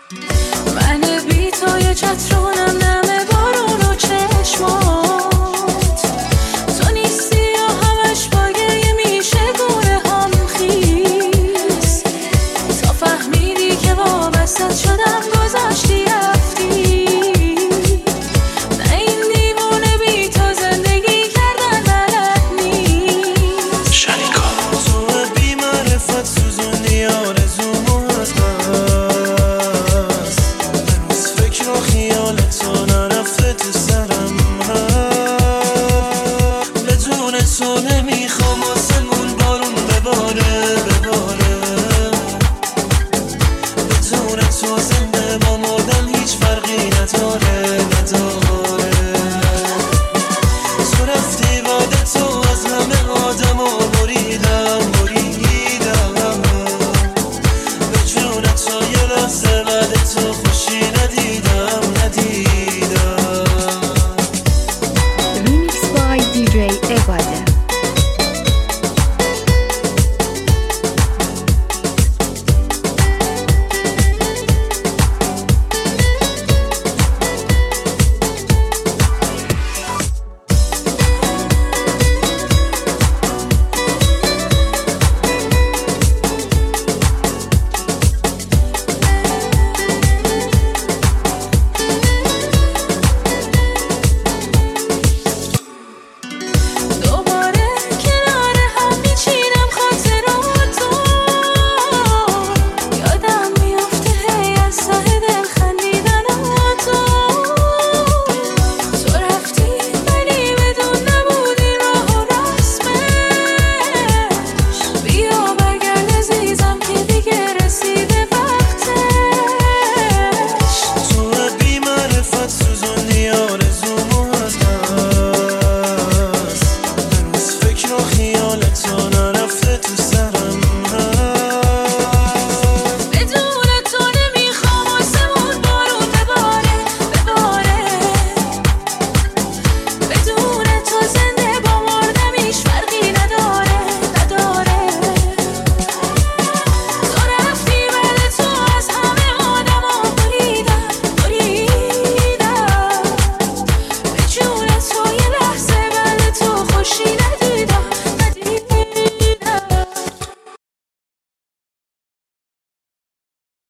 من بی تو یه چترونم نمه بارون و چشمات، تو نیستی و همش با گریه میشه گونه هم خیز، تا فهمیدی که وابستت شدم گذاشتی رفتی. نه این دیوونه بی تو زندگی کردن بلد نیست. شریکا تو بی معرفت سوزوندی آرزومو از بس، هنوز فکر و خیالت تو نرفته تو سرم هست. بدون تو نمیخوام آسمون بارون بباره بباره، بدون تو زنده با مردن هیچ فرقی نداره.